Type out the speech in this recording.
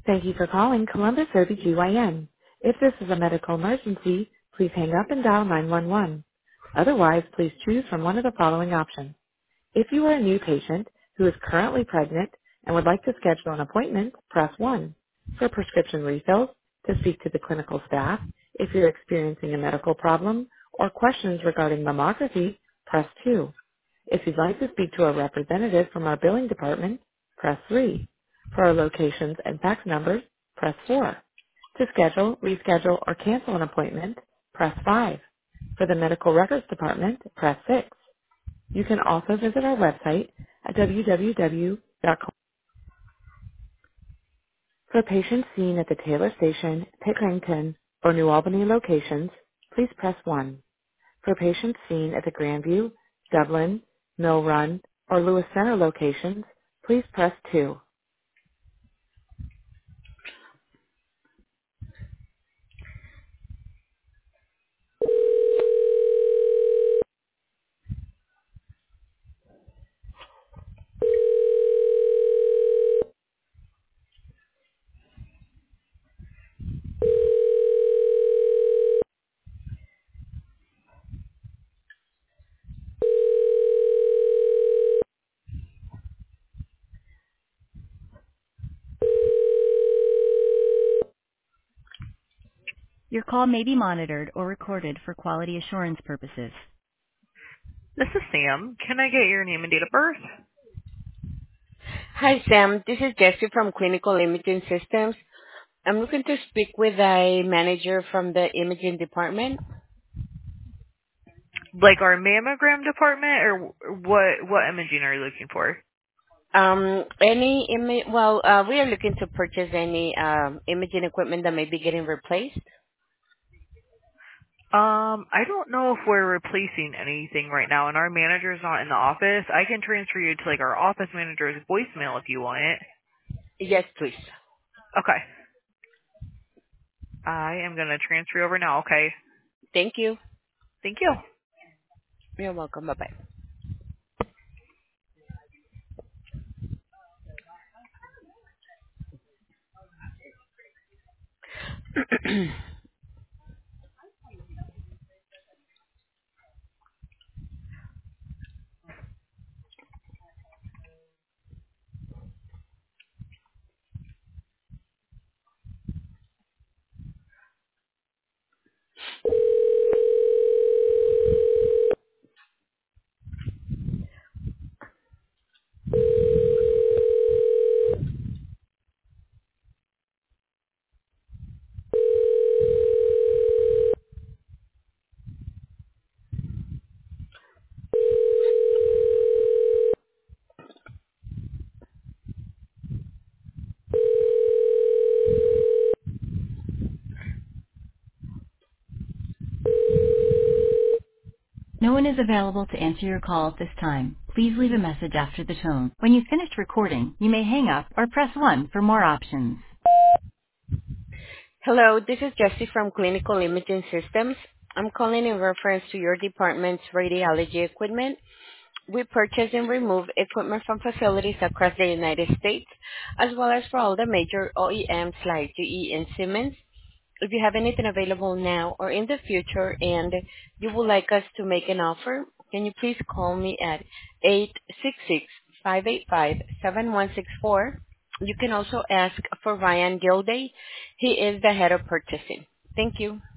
Thank you for calling Columbus OBGYN. If this is a medical emergency, please hang up and dial 911. Otherwise, please choose from one of the following options. If you are a new patient who is currently pregnant and would like to schedule an appointment, press 1. For prescription refills, to speak to the clinical staff, if you're experiencing a medical problem or questions regarding mammography, press 2. If you'd like to speak to a representative from our billing department, press 3. For our locations and fax numbers, press 4. To schedule, reschedule, or cancel an appointment, press 5. For the medical records department, press 6. You can also visit our website at www.com. For patients seen at the Taylor Station, Pickerington, or New Albany locations, please press 1. For patients seen at the Grandview, Dublin, Mill Run, or Lewis Center locations, please press 2. Your call may be monitored or recorded for quality assurance purposes. This is Sam. Can I get your name and date of birth? Hi, Sam. This is Jessie from Clinical Imaging Systems. I'm looking to speak with a manager from the imaging department. Like our mammogram department, or what imaging are you looking for? We are looking to purchase any imaging equipment that may be getting replaced. I don't know if we're replacing anything right now, and our manager's not in the office. I can transfer you to like our office manager's voicemail if you want it. Yes, please. Okay. I am gonna transfer you over now. Okay. Thank you. Thank you. You're welcome. Bye-bye. No one is available to answer your call at this time. Please leave a message after the tone. When you've finished recording, you may hang up or press 1 for more options. Hello, this is Jessie from Clinical Imaging Systems. I'm calling in reference to your department's radiology equipment. We purchase and remove equipment from facilities across the United States, as well as for all the major OEMs like GE and Siemens. If you have anything available now or in the future and you would like us to make an offer, can you please call me at 866-585-7164? You can also ask for Ryan Gilday. He is the head of purchasing. Thank you.